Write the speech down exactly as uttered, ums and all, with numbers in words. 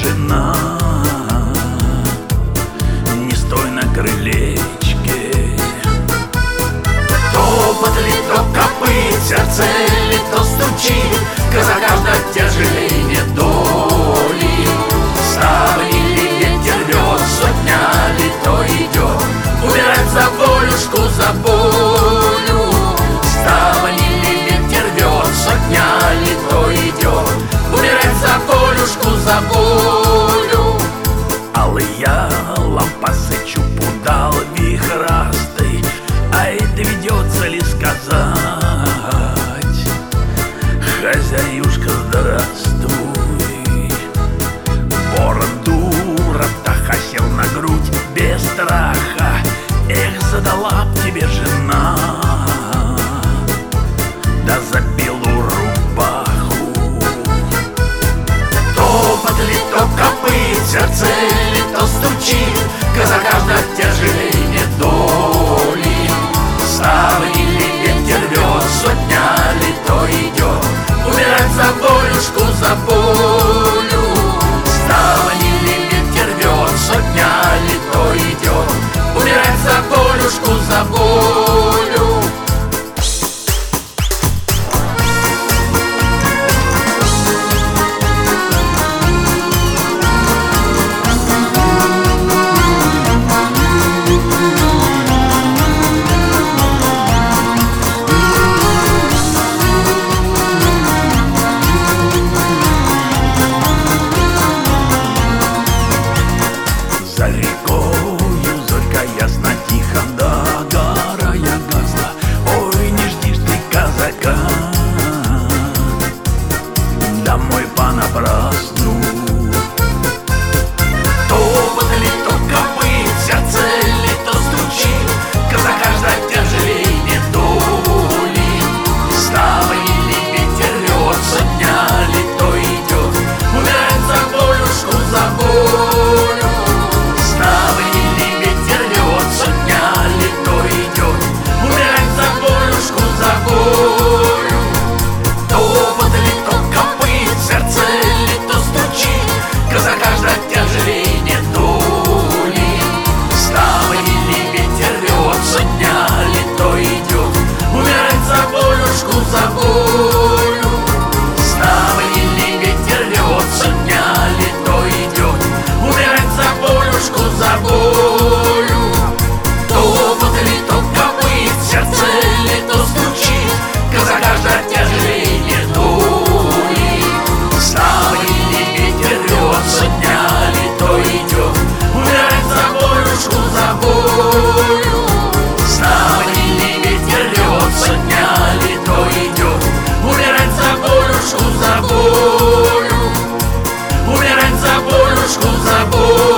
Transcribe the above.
жена. Не стой на крылечке. Топот ли, то копыт, сердце ли, то стучит, казакам да тяжелей недоли. Ставни ли ветер рвет, сотня ли, то идет умирать за волюшку, за волю. Ставни ли ветер рвет, сотня ли, то идет умирать за волюшку, за волю. Алыя лампасы пудал вихрастый, ай, доведется ли сказать: хозяюшка, здравствуй. Ворон дура, птаха сел на грудь без страха. Эх, задала б тебе жена, да за белую рубаху. Топот ли, то копыт, сердце ли, то стучит, казакам да тяжелей недоли. Ставни ли ветер рвет, сотня ли, то идет умирать за волюшку, за волю. Ставни ли ветер рвет, сотня ли, то идет умирать за волюшку, за волю. За рекою зорька ясна, тихо догорая гасла. Ой, не ждишь ты казака домой понапрасну. Топот ли, то копыт, сердце ли, то стучит, казака ждать тяжелей недоли. Ставни ли ветер рвет, сотня ли, то идет умирать за волюшку, за волю. Ставни ли ветер рвет, сотня ли, то идет умирать за волюшку, за волю. Топот ли, то копыт, сердце ли, то стучит, казака ждать тяжелей недоли. Ставни ли ветер рвет, сотня ли, то идет умирать за волюшку, за волю. Ставни ли ветер рвет, сотня ли, то идет умирать за волюшку, за волю. Топот ли, то копыт, сердце ли, то стучит, казака ждать тяжелей недоли. Ставни ли ветер рвет, сотня ли, то идет умирать за волюшку, за волю. Ставни ли ветер рвет, сотня ли, то идет умирать за волюшку, за волю. Умирать за волюшку, за волю.